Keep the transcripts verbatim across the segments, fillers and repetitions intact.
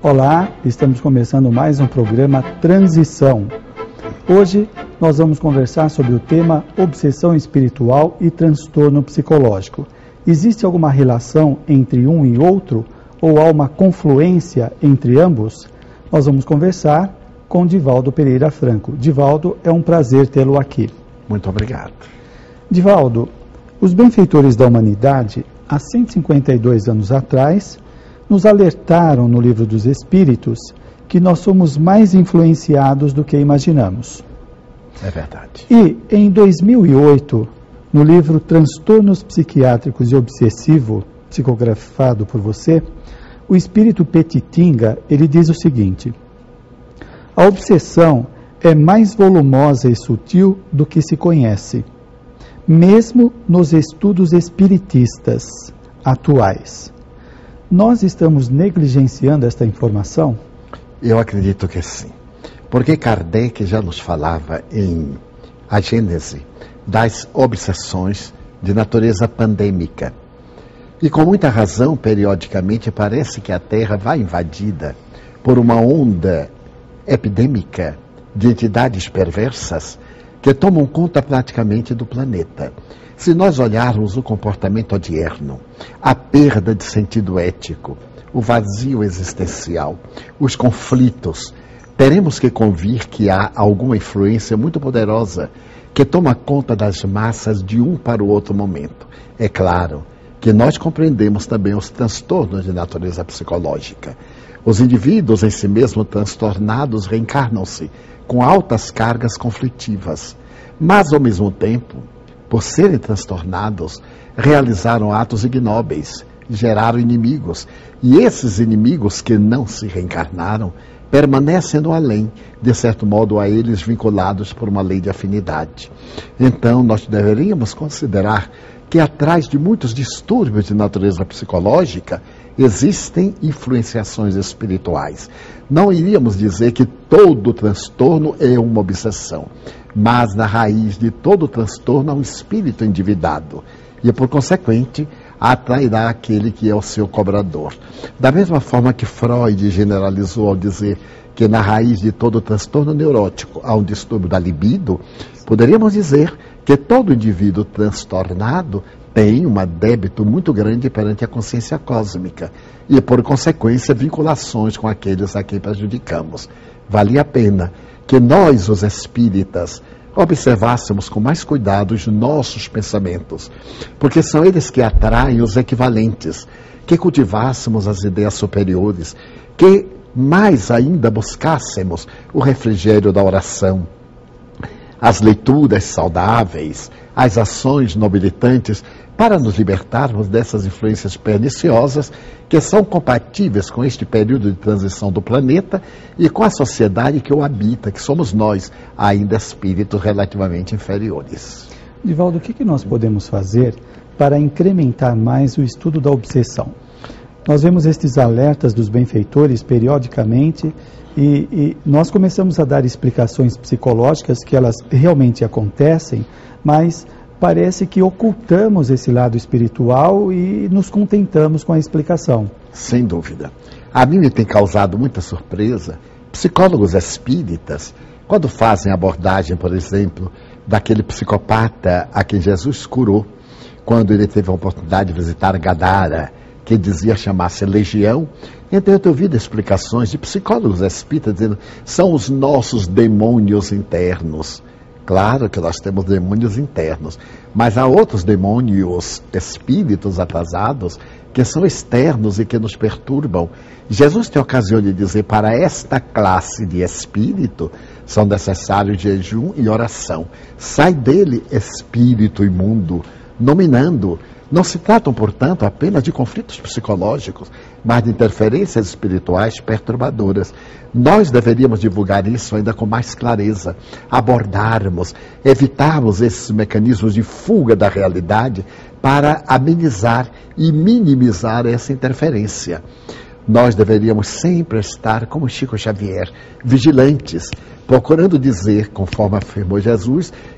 Olá, estamos começando mais um programa Transição. Hoje nós vamos conversar sobre o tema obsessão espiritual e transtorno psicológico. Existe alguma relação entre um e outro ou há uma confluência entre ambos? Nós vamos conversar com Divaldo Pereira Franco. Divaldo, é um prazer tê-lo aqui. Muito obrigado. Divaldo, os benfeitores da humanidade, há cento e cinquenta e dois anos atrás, nos alertaram no Livro dos Espíritos que nós somos mais influenciados do que imaginamos. É verdade. E, em dois mil e oito, no livro Transtornos Psiquiátricos e Obsessivo, psicografado por você, o espírito Petitinga, ele diz o seguinte: a obsessão é mais volumosa e sutil do que se conhece, mesmo nos estudos espiritistas atuais. Nós estamos negligenciando esta informação? Eu acredito que sim. Porque Kardec já nos falava em A Gênese das obsessões de natureza pandêmica. E com muita razão, periodicamente, parece que a Terra vai invadida por uma onda epidêmica de entidades perversas que tomam conta praticamente do planeta. Se nós olharmos o comportamento odierno, a perda de sentido ético, o vazio existencial, os conflitos, teremos que convir que há alguma influência muito poderosa que toma conta das massas de um para o outro momento. É claro que nós compreendemos também os transtornos de natureza psicológica. Os indivíduos em si mesmos transtornados reencarnam-se com altas cargas conflitivas, mas ao mesmo tempo, por serem transtornados, realizaram atos ignóbeis, geraram inimigos, e esses inimigos que não se reencarnaram permanecem no além, de certo modo a eles vinculados por uma lei de afinidade. Então, nós deveríamos considerar que atrás de muitos distúrbios de natureza psicológica existem influenciações espirituais. Não iríamos dizer que todo transtorno é uma obsessão, mas na raiz de todo transtorno há um espírito endividado e, por consequente, atrairá aquele que é o seu cobrador. Da mesma forma que Freud generalizou ao dizer que na raiz de todo transtorno neurótico há um distúrbio da libido, poderíamos dizer que todo indivíduo transtornado tem um débito muito grande perante a consciência cósmica e, por consequência, vinculações com aqueles a quem prejudicamos. Valia a pena que nós, os espíritas, observássemos com mais cuidado os nossos pensamentos, porque são eles que atraem os equivalentes, que cultivássemos as ideias superiores, que mais ainda buscássemos o refrigério da oração, as leituras saudáveis, as ações nobilitantes, para nos libertarmos dessas influências perniciosas que são compatíveis com este período de transição do planeta e com a sociedade que o habita, que somos nós, ainda espíritos relativamente inferiores. Divaldo, o que, que nós podemos fazer para incrementar mais o estudo da obsessão? Nós vemos estes alertas dos benfeitores periodicamente e, e nós começamos a dar explicações psicológicas que elas realmente acontecem, mas parece que ocultamos esse lado espiritual e nos contentamos com a explicação. Sem dúvida. A mim me tem causado muita surpresa psicólogos espíritas, quando fazem abordagem, por exemplo, daquele psicopata a quem Jesus curou, quando ele teve a oportunidade de visitar Gadara, que dizia chamar-se Legião. Então eu tenho ouvido explicações de psicólogos espíritas dizendo são os nossos demônios internos. Claro que nós temos demônios internos, mas há outros demônios, espíritos atrasados, que são externos e que nos perturbam. Jesus tem ocasião de dizer, para esta classe de espírito, são necessários jejum e oração. Sai dele, espírito imundo, nominando. Não se tratam, portanto, apenas de conflitos psicológicos, mas de interferências espirituais perturbadoras. Nós deveríamos divulgar isso ainda com mais clareza, abordarmos, evitarmos esses mecanismos de fuga da realidade para amenizar e minimizar essa interferência. Nós deveríamos sempre estar, como Chico Xavier, vigilantes, procurando dizer, conforme afirmou Jesus,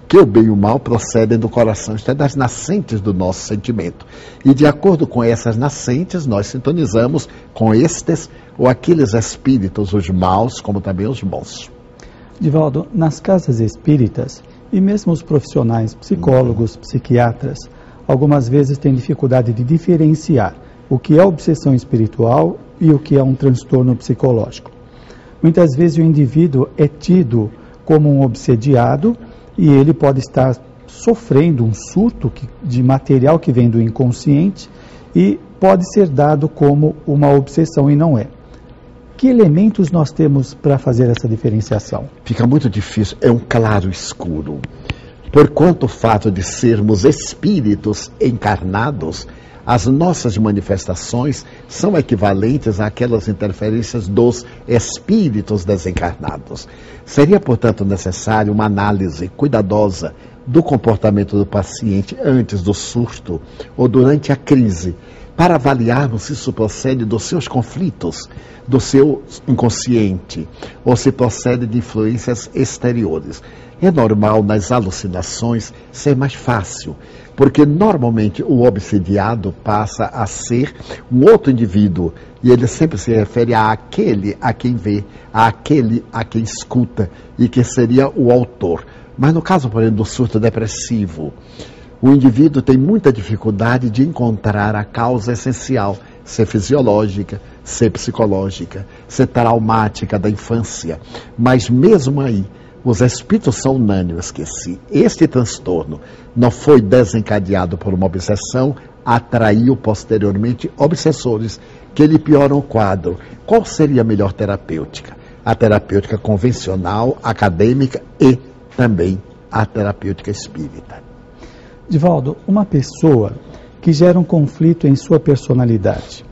que o bem e o mal procedem do coração, isto é, das nascentes do nosso sentimento. E de acordo com essas nascentes, nós sintonizamos com estes ou aqueles espíritos, os maus, como também os bons. Divaldo, nas casas espíritas, e mesmo os profissionais, psicólogos, psiquiatras, algumas vezes têm dificuldade de diferenciar o que é obsessão espiritual e o que é um transtorno psicológico. Muitas vezes o indivíduo é tido como um obsediado e ele pode estar sofrendo um surto que, de material que vem do inconsciente e pode ser dado como uma obsessão e não é. Que elementos nós temos para fazer essa diferenciação? Fica muito difícil, é um claro escuro. Porquanto o fato de sermos espíritos encarnados, as nossas manifestações são equivalentes àquelas interferências dos espíritos desencarnados. Seria, portanto, necessário uma análise cuidadosa do comportamento do paciente antes do surto ou durante a crise, para avaliarmos se isso procede dos seus conflitos, do seu inconsciente, ou se procede de influências exteriores. É normal nas alucinações ser mais fácil, porque normalmente o obsediado passa a ser um outro indivíduo e ele sempre se refere àquele a quem vê, àquele a quem escuta e que seria o autor. Mas no caso, por exemplo, do surto depressivo, o indivíduo tem muita dificuldade de encontrar a causa essencial, ser fisiológica, ser psicológica, ser traumática da infância. Mas mesmo aí, os espíritos são unânimes que se este transtorno não foi desencadeado por uma obsessão, atraiu posteriormente obsessores que lhe pioram o quadro. Qual seria a melhor terapêutica? A terapêutica convencional, acadêmica e também a terapêutica espírita. Divaldo, uma pessoa que gera um conflito em sua personalidade,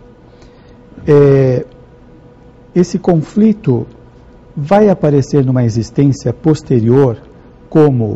é, esse conflito vai aparecer numa existência posterior como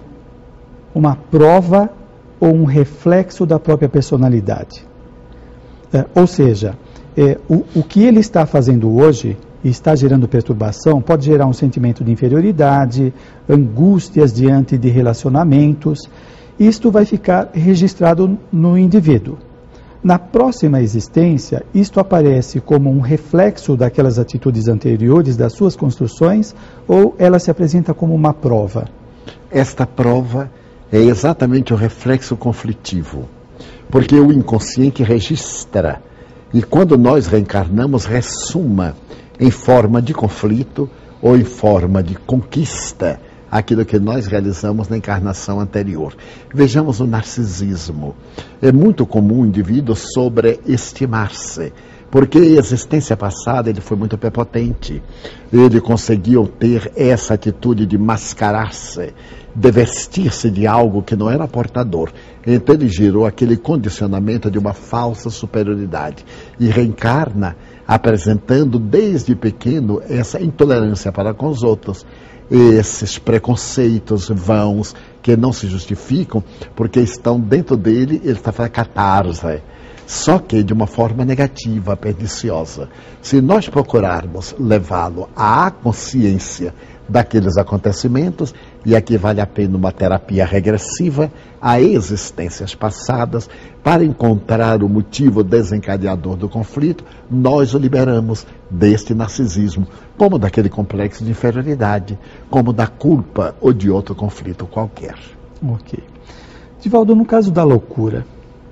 uma prova ou um reflexo da própria personalidade. É, ou seja, é, o, o que ele está fazendo hoje e está gerando perturbação pode gerar um sentimento de inferioridade, angústias diante de relacionamentos. Isto vai ficar registrado no indivíduo. Na próxima existência, isto aparece como um reflexo daquelas atitudes anteriores, das suas construções, ou ela se apresenta como uma prova? Esta prova é exatamente o reflexo conflitivo, porque o inconsciente registra, e quando nós reencarnamos, ressuma em forma de conflito ou em forma de conquista aquilo que nós realizamos na encarnação anterior. Vejamos o narcisismo. É muito comum o indivíduo sobreestimar-se, porque a existência passada ele foi muito prepotente. Ele conseguiu ter essa atitude de mascarar-se, de vestir-se de algo que não era portador. Então ele gerou aquele condicionamento de uma falsa superioridade e reencarna apresentando desde pequeno essa intolerância para com os outros, esses preconceitos vãos que não se justificam porque estão dentro dele, ele está fazendo catarse, só que de uma forma negativa, perniciosa. Se nós procurarmos levá-lo à consciência daqueles acontecimentos, e aqui vale a pena uma terapia regressiva a existências passadas, para encontrar o motivo desencadeador do conflito, nós o liberamos deste narcisismo, como daquele complexo de inferioridade, como da culpa ou de outro conflito qualquer. Ok. Divaldo, no caso da loucura,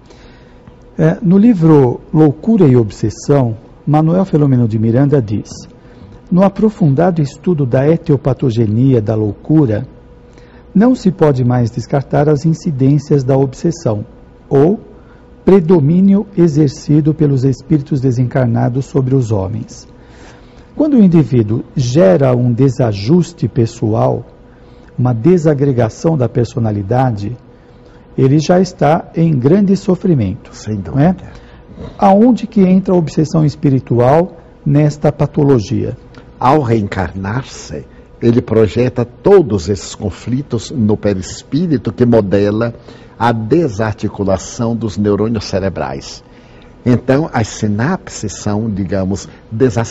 é, no livro Loucura e Obsessão, Manuel Filomeno de Miranda diz: no aprofundado estudo da etiopatogenia da loucura, não se pode mais descartar as incidências da obsessão, ou predomínio exercido pelos espíritos desencarnados sobre os homens. Quando o indivíduo gera um desajuste pessoal, uma desagregação da personalidade, ele já está em grande sofrimento. Sem dúvida. Não é? Aonde que entra a obsessão espiritual nesta patologia? Ao reencarnar-se, ele projeta todos esses conflitos no perispírito que modela a desarticulação dos neurônios cerebrais. Então, as sinapses são, digamos,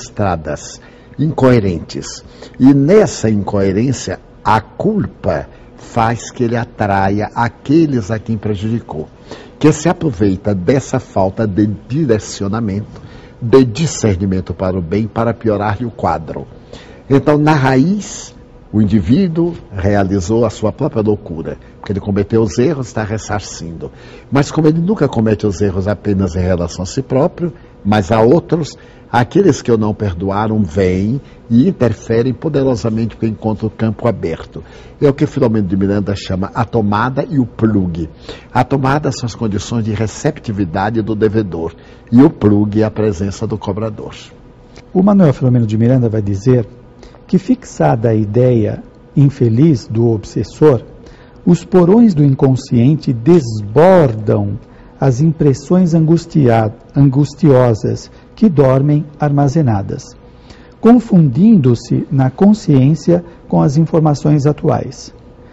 desastradas, incoerentes. E nessa incoerência, a culpa faz que ele atraia aqueles a quem prejudicou, que se aproveita dessa falta de direcionamento, de discernimento para o bem, para piorar-lhe o quadro. Então, na raiz, o indivíduo realizou a sua própria loucura, porque ele cometeu os erros, está ressarcindo. Mas como ele nunca comete os erros apenas em relação a si próprio, mas a outros, aqueles que o não perdoaram vêm e interferem poderosamente porque encontram o campo aberto. É o que Filomeno de Miranda chama a tomada e o plug. A tomada são as condições de receptividade do devedor e o plug é a presença do cobrador. O Manuel Filomeno de Miranda vai dizer que, fixada a ideia infeliz do obsessor, os porões do inconsciente desbordam as impressões angustia- angustiosas que dormem armazenadas, confundindo-se na consciência com as informações atuais.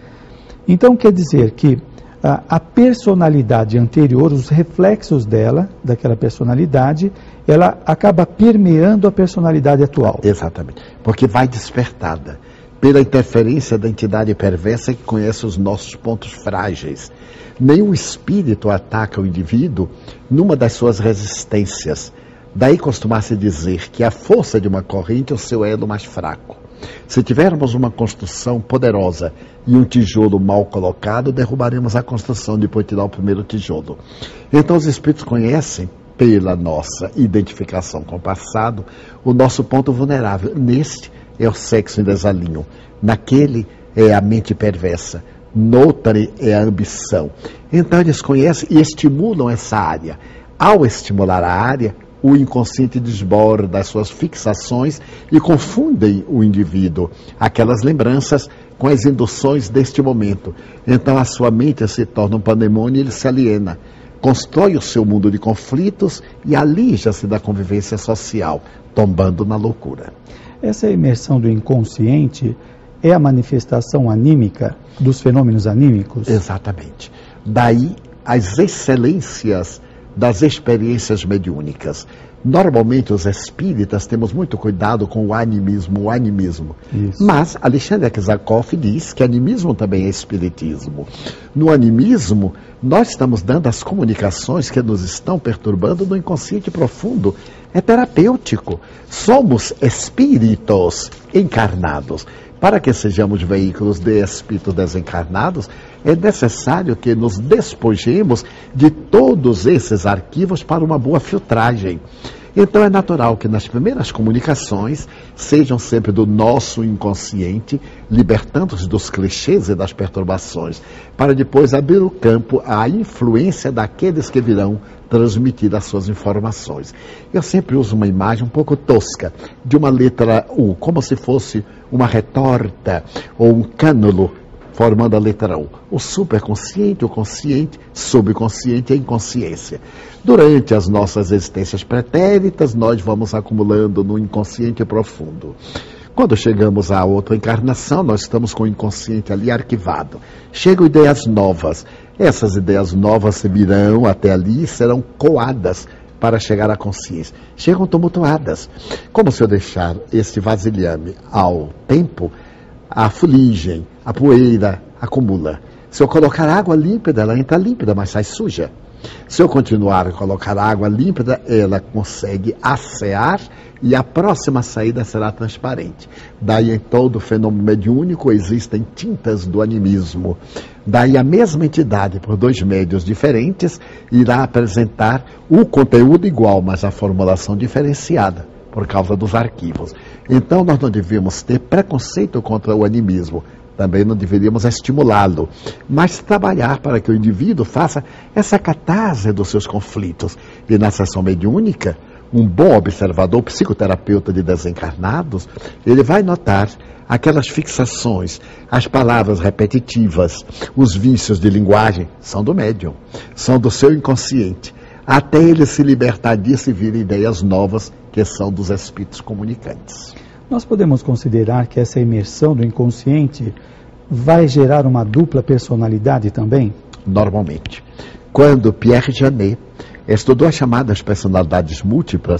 Então, quer dizer que a, a personalidade anterior, os reflexos dela, daquela personalidade, ela acaba permeando a personalidade atual. Exatamente, porque vai despertada pela interferência da entidade perversa que conhece os nossos pontos frágeis. Nenhum espírito ataca o indivíduo numa das suas resistências. Daí costuma-se dizer que a força de uma corrente é o seu elo mais fraco. Se tivermos uma construção poderosa e um tijolo mal colocado, derrubaremos a construção depois de tirar o primeiro tijolo. Então os espíritos conhecem, pela nossa identificação com o passado, o nosso ponto vulnerável. Neste é o sexo em desalinho, naquele é a mente perversa, noutre é a ambição. Então eles conhecem e estimulam essa área. Ao estimular a área, o inconsciente desborda as suas fixações e confundem o indivíduo, aquelas lembranças, com as induções deste momento. Então a sua mente se torna um pandemônio e ele se aliena. Constrói o seu mundo de conflitos e alija-se da convivência social, tombando na loucura. Essa imersão do inconsciente é a manifestação anímica dos fenômenos anímicos? Exatamente. Daí as excelências das experiências mediúnicas. Normalmente os espíritas temos muito cuidado com o animismo, o animismo. Isso. Mas Alexandre Aksakoff diz que animismo também é espiritismo. No animismo, nós estamos dando as comunicações que nos estão perturbando no inconsciente profundo. É terapêutico. Somos espíritos encarnados. Para que sejamos veículos de espíritos desencarnados, é necessário que nos despojemos de todos esses arquivos para uma boa filtragem. Então é natural que nas primeiras comunicações sejam sempre do nosso inconsciente, libertando-se dos clichês e das perturbações, para depois abrir o campo à influência daqueles que virão transmitir as suas informações. Eu sempre uso uma imagem um pouco tosca, de uma letra U, como se fosse uma retorta ou um cânulo formando a letra U. O superconsciente, o consciente, subconsciente e a inconsciência. Durante as nossas existências pretéritas, nós vamos acumulando no inconsciente profundo. Quando chegamos à outra encarnação, nós estamos com o inconsciente ali arquivado. Chegam ideias novas. Essas ideias novas virão até ali e serão coadas para chegar à consciência. Chegam tumultuadas. Como se eu deixar este vasilhame ao tempo, a fuligem, a poeira acumula. Se eu colocar água límpida, ela entra límpida, mas sai suja. Se eu continuar a colocar água límpida, ela consegue assear e a próxima saída será transparente. Daí, em todo o fenômeno mediúnico, existem tintas do animismo. Daí, a mesma entidade, por dois médios diferentes, irá apresentar o conteúdo igual, mas a formulação diferenciada, por causa dos arquivos. Então, nós não devemos ter preconceito contra o animismo. Também não deveríamos estimulá-lo, mas trabalhar para que o indivíduo faça essa catarse dos seus conflitos. E na sessão mediúnica, um bom observador, psicoterapeuta de desencarnados, ele vai notar aquelas fixações, as palavras repetitivas, os vícios de linguagem, são do médium, são do seu inconsciente, até ele se libertar disso e vir ideias novas que são dos espíritos comunicantes. Nós podemos considerar que essa imersão do inconsciente vai gerar uma dupla personalidade também? Normalmente. Quando Pierre Janet estudou as chamadas personalidades múltiplas,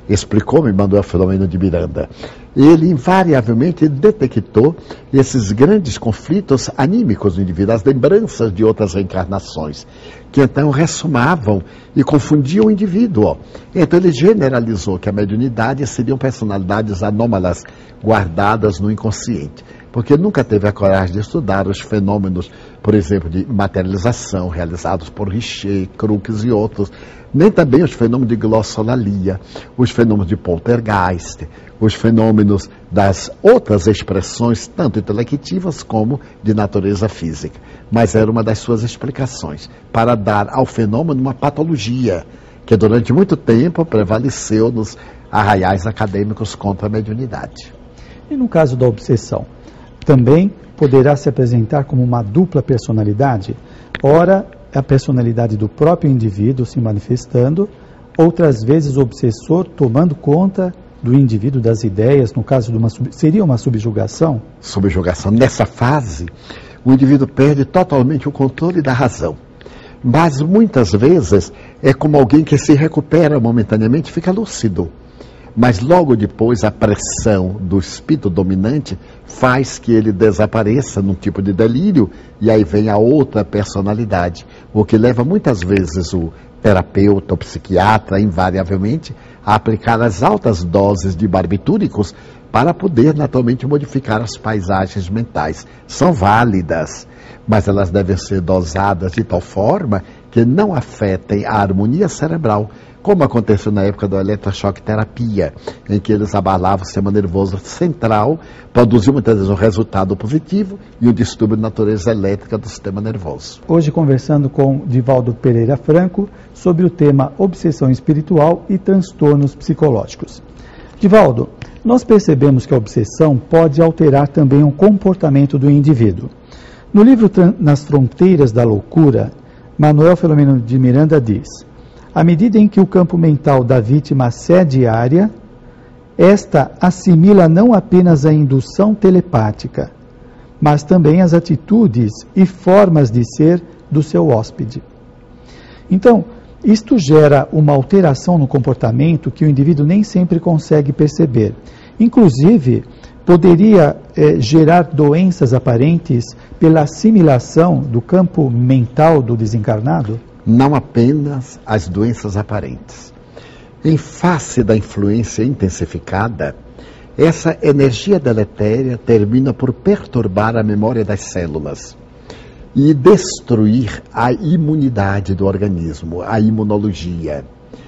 explicou-me Manuel Filomeno de Miranda. Ele invariavelmente detectou esses grandes conflitos anímicos do indivíduo, as lembranças de outras reencarnações, que então ressomavam e confundiam o indivíduo. Então ele generalizou que a mediunidade seriam personalidades anômalas guardadas no inconsciente, porque nunca teve a coragem de estudar os fenômenos, por exemplo, de materialização realizados por Richer, Crookes e outros, nem também os fenômenos de glossolalia, os fenômenos de poltergeist, os fenômenos das outras expressões, tanto intelectivas como de natureza física. Mas era uma das suas explicações, para dar ao fenômeno uma patologia, que durante muito tempo prevaleceu nos arraiais acadêmicos contra a mediunidade. E no caso da obsessão, também poderá se apresentar como uma dupla personalidade? Ora, a personalidade do próprio indivíduo se manifestando, outras vezes o obsessor tomando conta do indivíduo, das ideias, no caso de uma seria uma subjugação? Subjugação. Nessa fase, o indivíduo perde totalmente o controle da razão. Mas muitas vezes é como alguém que se recupera momentaneamente e fica lúcido. Mas logo depois a pressão do espírito dominante faz que ele desapareça num tipo de delírio e aí vem a outra personalidade, o que leva muitas vezes o terapeuta, o psiquiatra, invariavelmente, a aplicar as altas doses de barbitúricos para poder naturalmente modificar as paisagens mentais. São válidas, mas elas devem ser dosadas de tal forma que não afetem a harmonia cerebral, como aconteceu na época da eletrochoque terapia, em que eles abalavam o sistema nervoso central, produziam muitas vezes um resultado positivo e um distúrbio de natureza elétrica do sistema nervoso. Hoje conversando com Divaldo Pereira Franco sobre o tema obsessão espiritual e transtornos psicológicos. Divaldo, nós percebemos que a obsessão pode alterar também o comportamento do indivíduo. No livro Nas Fronteiras da Loucura, Manuel Filomeno de Miranda diz: à medida em que o campo mental da vítima é diária, esta assimila não apenas a indução telepática, mas também as atitudes e formas de ser do seu hóspede. Então, isto gera uma alteração no comportamento que o indivíduo nem sempre consegue perceber. Inclusive, poderia eh, gerar doenças aparentes pela assimilação do campo mental do desencarnado? Não apenas as doenças aparentes. Em face da influência intensificada, essa energia deletéria termina por perturbar a memória das células e destruir a imunidade do organismo, a imunologia.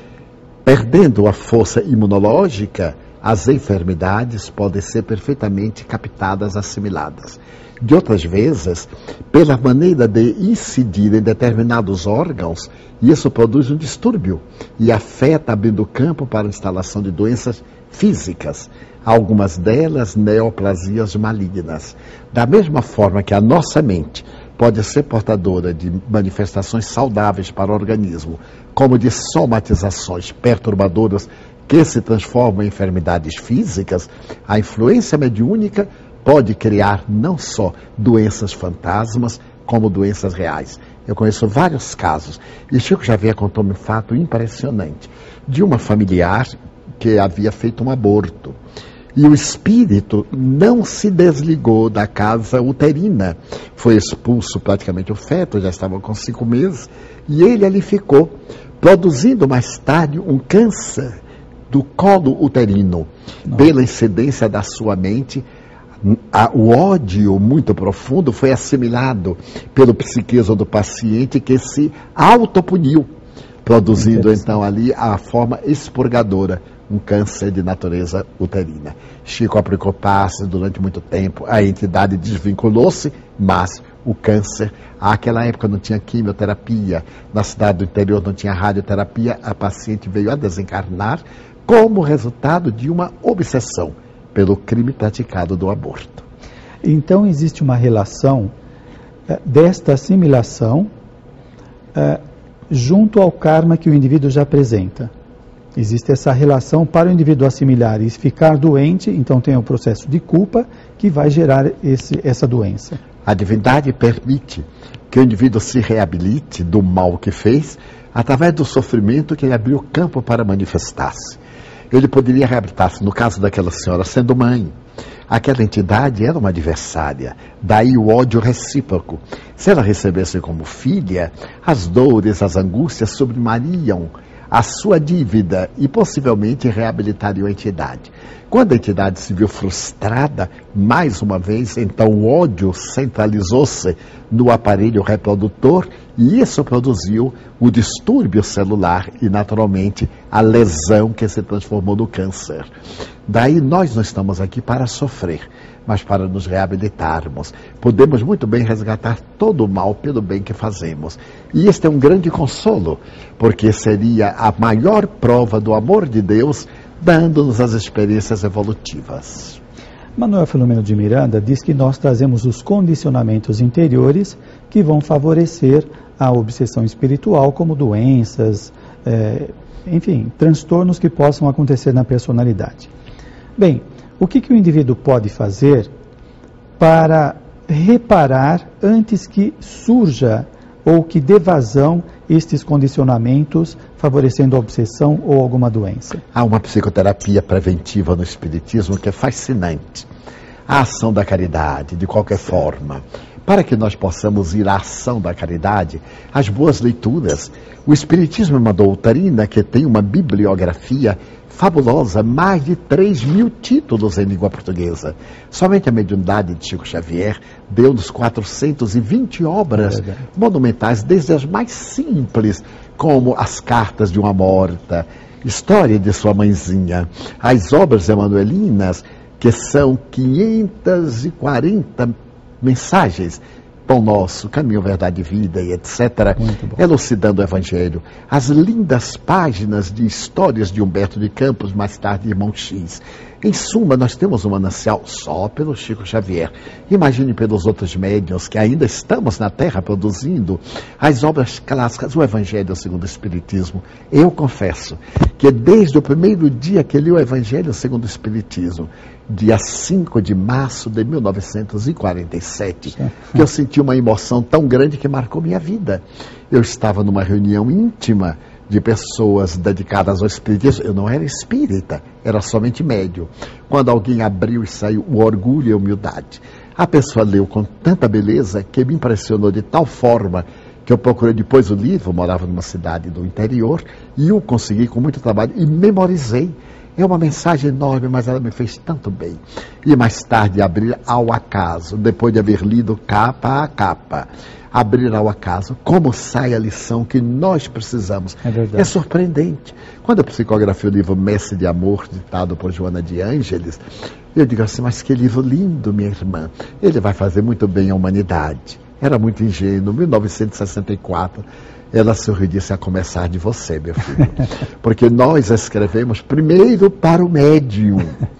Perdendo a força imunológica, as enfermidades podem ser perfeitamente captadas, assimiladas. De outras vezes, pela maneira de incidir em determinados órgãos, isso produz um distúrbio e afeta, abrindo campo para a instalação de doenças físicas, algumas delas neoplasias malignas. Da mesma forma que a nossa mente pode ser portadora de manifestações saudáveis para o organismo, como de somatizações perturbadoras que se transformam em enfermidades físicas, a influência mediúnica pode criar não só doenças fantasmas, como doenças reais. Eu conheço vários casos, e Chico Xavier contou-me um fato impressionante, de uma familiar que havia feito um aborto. E o espírito não se desligou da casa uterina. Foi expulso praticamente o feto, já estava com cinco meses, e ele ali ficou, produzindo mais tarde um câncer do colo uterino, não. Pela incidência da sua mente. O ódio muito profundo foi assimilado pelo psiquismo do paciente, que se autopuniu, produzindo então ali a forma expurgadora, um câncer de natureza uterina. Chico aplicou passes durante muito tempo, a entidade desvinculou-se, mas o câncer, naquela época não tinha quimioterapia, na cidade do interior não tinha radioterapia, a paciente veio a desencarnar como resultado de uma obsessão pelo crime praticado do aborto. Então existe uma relação uh, desta assimilação uh, junto ao karma que o indivíduo já apresenta. Existe essa relação para o indivíduo assimilar e ficar doente, então tem o processo de culpa que vai gerar esse, essa doença. A divindade permite que o indivíduo se reabilite do mal que fez através do sofrimento que ele abriu campo para manifestar-se. Ele poderia reabilitar-se, no caso daquela senhora, sendo mãe. Aquela entidade era uma adversária, daí o ódio recíproco. Se ela recebesse como filha, as dores, as angústias sublimariam a sua dívida e possivelmente reabilitariam a entidade. Quando a entidade se viu frustrada, mais uma vez, então o ódio centralizou-se no aparelho reprodutor e isso produziu o distúrbio celular e, naturalmente, a lesão que se transformou no câncer. Daí nós não estamos aqui para sofrer, mas para nos reabilitarmos. Podemos muito bem resgatar todo o mal pelo bem que fazemos. E este é um grande consolo, porque seria a maior prova do amor de Deus, dando-nos as experiências evolutivas. Manuel Filomeno de Miranda diz que nós trazemos os condicionamentos interiores que vão favorecer a obsessão espiritual, como doenças, é, enfim, transtornos que possam acontecer na personalidade. Bem, o que, que o indivíduo pode fazer para reparar antes que surja ou que dê vazão estes condicionamentos, favorecendo a obsessão ou alguma doença? Há uma psicoterapia preventiva no Espiritismo que é fascinante. A ação da caridade, de qualquer forma. Para que nós possamos ir à ação da caridade, as boas leituras. O Espiritismo é uma doutrina que tem uma bibliografia fabulosa, mais de três mil títulos em língua portuguesa. Somente a mediunidade de Chico Xavier deu-nos quatrocentas e vinte obras é monumentais, desde as mais simples, como as cartas de uma morta, história de sua mãezinha, as obras emanuelinas, que são quinhentas e quarenta mensagens, Pão Nosso, Caminho, Verdade e Vida, e etcétera, elucidando o Evangelho. As lindas páginas de histórias de Humberto de Campos, mais tarde Irmão X. Em suma, nós temos um manancial só pelo Chico Xavier. Imagine pelos outros médiuns que ainda estamos na Terra produzindo as obras clássicas, o Evangelho segundo o Espiritismo. Eu confesso que desde o primeiro dia que li o Evangelho segundo o Espiritismo, dia cinco de março de mil novecentos e quarenta e sete, que eu senti uma emoção tão grande que marcou minha vida. Eu estava numa reunião íntima de pessoas dedicadas ao espiritismo. Eu não era espírita, era somente médium. Quando alguém abriu e saiu o orgulho e a humildade. A pessoa leu com tanta beleza que me impressionou de tal forma que eu procurei depois o livro, morava numa cidade do interior, e o consegui com muito trabalho e memorizei. É uma mensagem enorme, mas ela me fez tanto bem. E mais tarde abrir ao acaso, depois de haver lido capa a capa, abrir ao acaso, como sai a lição que nós precisamos. É verdade. É surpreendente. Quando eu psicografei o livro Mestre de Amor, ditado por Joana de Ângeles, eu digo assim, mas que livro lindo, minha irmã. Ele vai fazer muito bem à humanidade. Era muito ingênuo, mil novecentos e sessenta e quatro... ela sorriu e disse, a começar de você, meu filho. Porque nós escrevemos primeiro para o médium.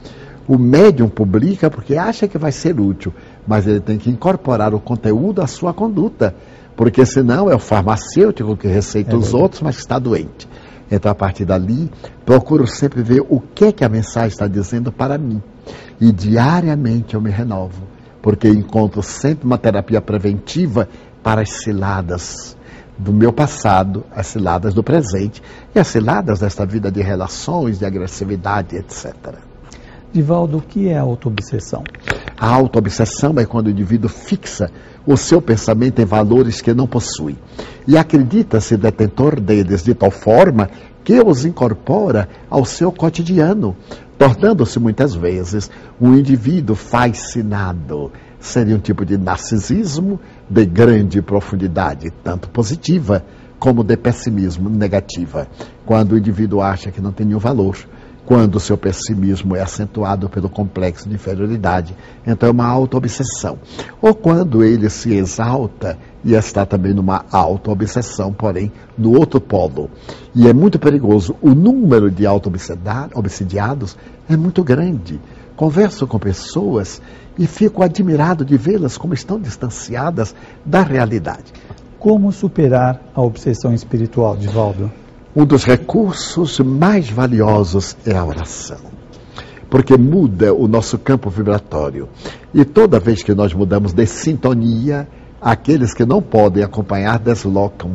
O médium publica porque acha que vai ser útil, mas ele tem que incorporar o conteúdo à sua conduta, porque senão é o farmacêutico que receita é os verdade. Outros, mas está doente. Então, a partir dali, procuro sempre ver o que, é que a mensagem está dizendo para mim. E diariamente eu me renovo, porque encontro sempre uma terapia preventiva para as ciladas do meu passado, as ciladas do presente e as ciladas desta vida de relações, de agressividade, etcétera. Divaldo, o que é a autoobsessão? A autoobsessão é quando o indivíduo fixa o seu pensamento em valores que não possui e acredita-se detentor deles de tal forma que os incorpora ao seu cotidiano, tornando-se muitas vezes um indivíduo fascinado. Seria um tipo de narcisismo de grande profundidade, tanto positiva como de pessimismo negativa, quando o indivíduo acha que não tem nenhum valor, quando o seu pessimismo é acentuado pelo complexo de inferioridade, então é uma auto-obsessão. Ou quando ele se exalta e está também numa auto-obsessão, porém no outro polo. E é muito perigoso, o número de auto-obsidiados é muito grande. Converso com pessoas e fico admirado de vê-las como estão distanciadas da realidade. Como superar a obsessão espiritual, Divaldo? Um dos recursos mais valiosos é a oração, porque muda o nosso campo vibratório. E toda vez que nós mudamos de sintonia, aqueles que não podem acompanhar deslocam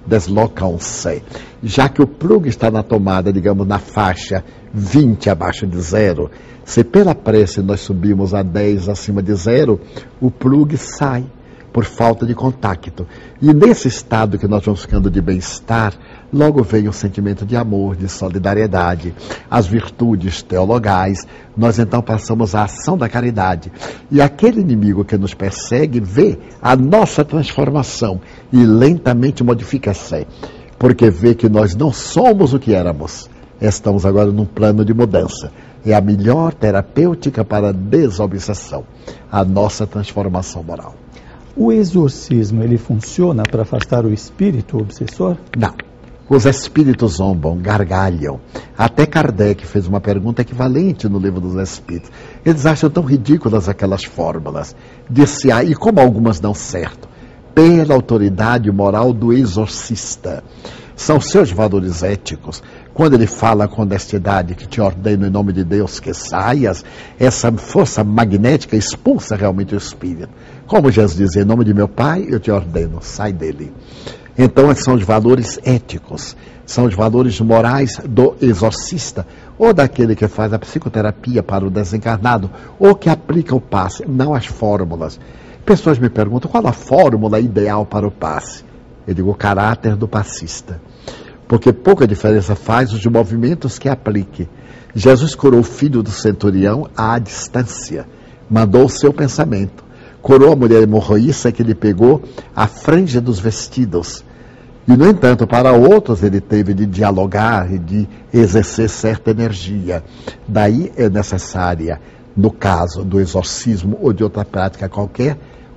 deslocam-se. Já que o plug está na tomada, digamos, na faixa vinte abaixo de zero, se pela prece nós subimos a dez acima de zero, o plug sai por falta de contato. E nesse estado que nós vamos ficando de bem-estar, logo vem o sentimento de amor, de solidariedade, as virtudes teologais, nós então passamos à ação da caridade. E aquele inimigo que nos persegue vê a nossa transformação e lentamente modifica-se, porque vê que nós não somos o que éramos, estamos agora num plano de mudança. É a melhor terapêutica para a desobsessão, a nossa transformação moral. O exorcismo, ele funciona para afastar o espírito obsessor? Não. Os espíritos zombam, gargalham. Até Kardec fez uma pergunta equivalente no Livro dos Espíritos. Eles acham tão ridículas aquelas fórmulas. Disse, ah, e como algumas dão certo? Pela autoridade moral do exorcista. São seus valores éticos. Quando ele fala com honestidade, que te ordeno em nome de Deus que saias, essa força magnética expulsa realmente o espírito. Como Jesus dizia, em nome de meu Pai, eu te ordeno, sai dele. Então, são os valores éticos, são os valores morais do exorcista, ou daquele que faz a psicoterapia para o desencarnado, ou que aplica o passe, não as fórmulas. Pessoas me perguntam, qual a fórmula ideal para o passe? Eu digo, o caráter do passista. Porque pouca diferença faz os movimentos que aplique. Jesus curou o filho do centurião à distância, mandou o seu pensamento. Curou a mulher hemorroíça que lhe pegou a franja dos vestidos. E, no entanto, para outros ele teve de dialogar e de exercer certa energia. Daí é necessária, no caso do exorcismo ou de outra prática qualquer,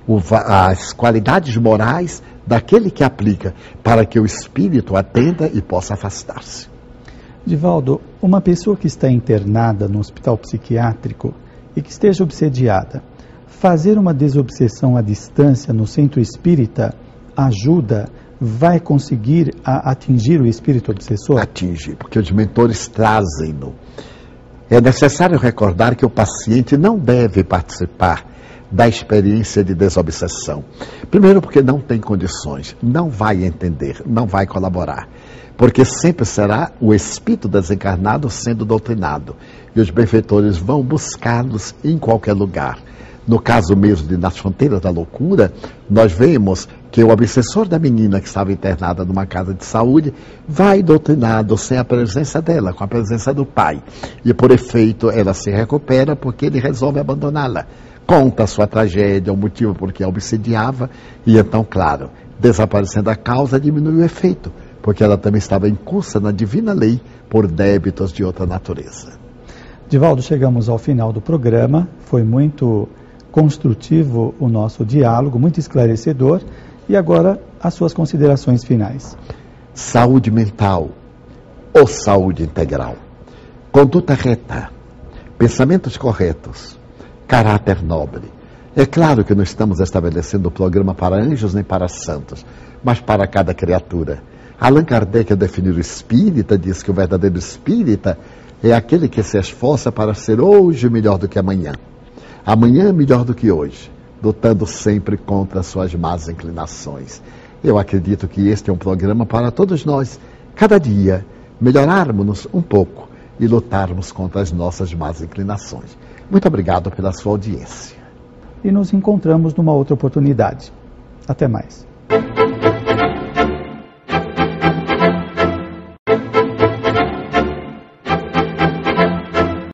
as qualidades morais daquele que aplica, para que o espírito atenda e possa afastar-se. Divaldo, uma pessoa que está internada no hospital psiquiátrico e que esteja obsediada, fazer uma desobsessão à distância no centro espírita ajuda, vai conseguir a, atingir o espírito obsessor? Atinge, porque os mentores trazem-no. É necessário recordar que o paciente não deve participar da experiência de desobsessão. Primeiro porque não tem condições, não vai entender, não vai colaborar. Porque sempre será o espírito desencarnado sendo doutrinado. E os benfeitores vão buscá-los em qualquer lugar. No caso mesmo de Nas Fronteiras da Loucura, nós vemos que o obsessor da menina que estava internada numa casa de saúde vai doutrinado sem a presença dela, com a presença do pai. E por efeito ela se recupera porque ele resolve abandoná-la. Conta a sua tragédia, o motivo por que a obsediava, e então, claro, desaparecendo a causa, diminui o efeito, porque ela também estava incursa na divina lei por débitos de outra natureza. Divaldo, chegamos ao final do programa, foi muito construtivo o nosso diálogo, muito esclarecedor, e agora as suas considerações finais. Saúde mental ou saúde integral, conduta reta, pensamentos corretos, caráter nobre. É claro que não estamos estabelecendo o programa para anjos nem para santos, mas para cada criatura. Allan Kardec, ao definir o espírita, diz que o verdadeiro espírita é aquele que se esforça para ser hoje melhor do que amanhã. Amanhã melhor do que hoje, lutando sempre contra as suas más inclinações. Eu acredito que este é um programa para todos nós, cada dia, melhorarmos um pouco e lutarmos contra as nossas más inclinações. Muito obrigado pela sua audiência. E nos encontramos numa outra oportunidade. Até mais.